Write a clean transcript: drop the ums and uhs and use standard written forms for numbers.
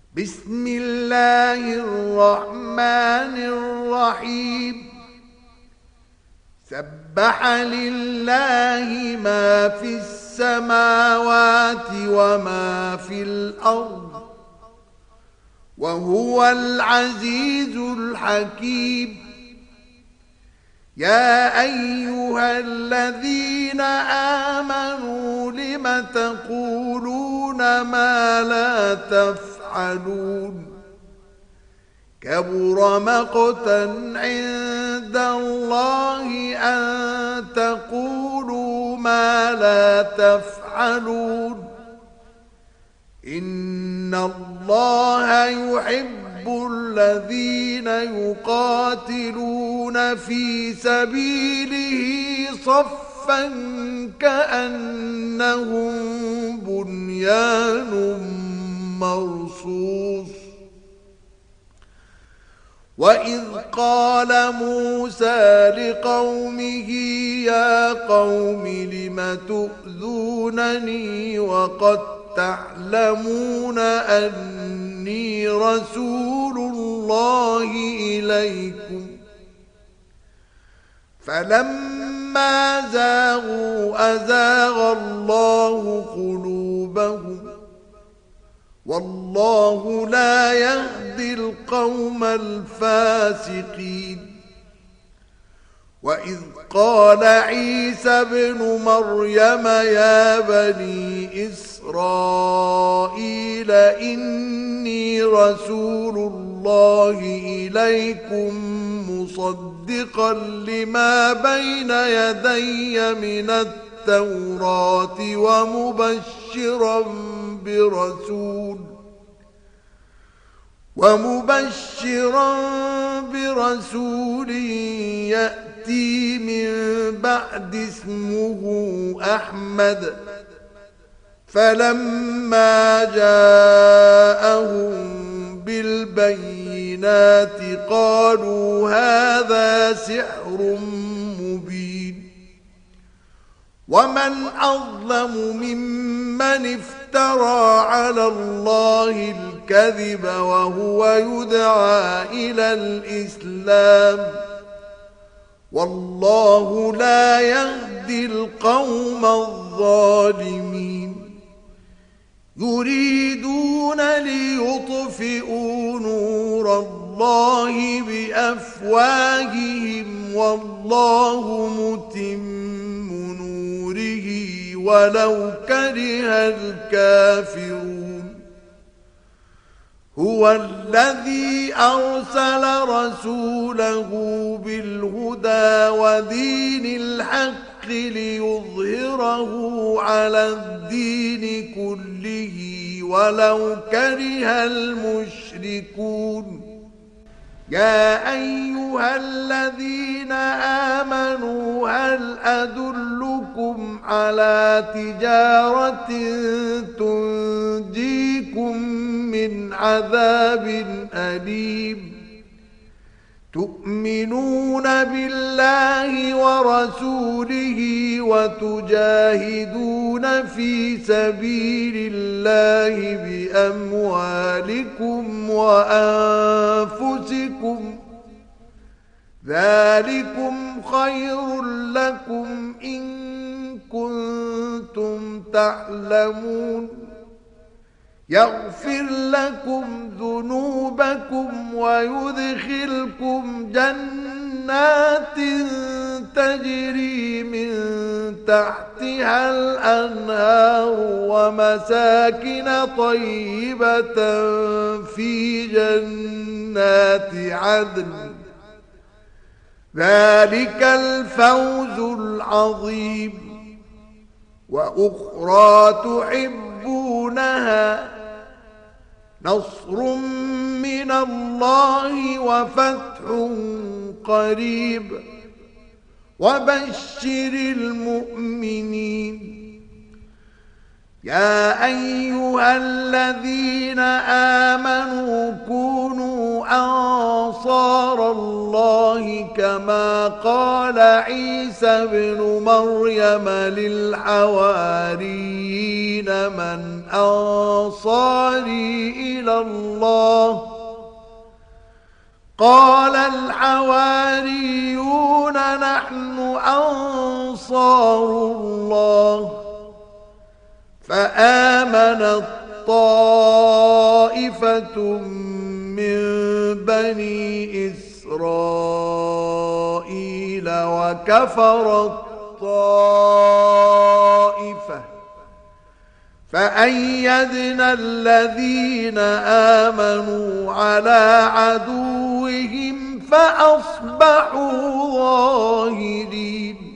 بسم الله الرحمن الرحيم. سبح لله ما في السماوات وما في الأرض وهو العزيز الحكيم. يا أيها الذين آمنوا لم تقولون ما لا تفعلون؟ كبر مقتا عند الله أن تقولوا ما لا تفعلون. إن الله يحب الذين يقاتلون في سبيله صفا كأنهم بنيان مرصوص. وإذ قال موسى لقومه يا قوم لم تؤذونني وقد تعلمون أني رسول الله إليكم؟ فلما زاغوا أزاغ الله قلوبهم والله لا يهدي القوم الفاسقين. وإذ قال عيسى ابن مريم يا بني إسرائيل إني رسول الله إليكم مصدقا لما بين يدي من التوراة ومبشرا برسول يأتي من بعد اسمه أحمد. فلما جاءهم بالبينات قالوا هذا سحر مبين. ومن أظلم ممن افترى على الله الكذب وهو يدعى إلى الإسلام والله لا يهدي القوم الظالمين. يريدون ليطفئوا نور الله بأفواههم والله متم نوره ولو كره الكافرون. هو الذي أرسل رسوله بالهدى ودين الحق ليظهره على الدين كله ولو كره المشركون. يا أيها الذين آمنوا هل أدلكم على تجارة تنجيكم من عذاب أليم؟ تؤمنون بالله ورسوله وتجاهدون في سبيل الله بأموالكم وأنفسكم ذلكم خير لكم إن كنتم تعلمون. يغفر لكم ذنوبكم ويدخلكم جنات تجري من تحتها الأنهار ومساكن طيبة في جنات عدن. ذلك الفوز العظيم. وأخرى تحبونها نصر من الله وفتح قريب وبشر المؤمنين. يا أيها الذين آمنوا كونوا أنصار الله كما قال عيسى بن مريم للحواريين من أنصاري إلى الله قال الحواريون نحن أنصار الله فآمنت طائفة من بني إسرائيل وكفرت طائفة فأيدنا الذين آمنوا على عدوهم فأصبحوا ظاهرين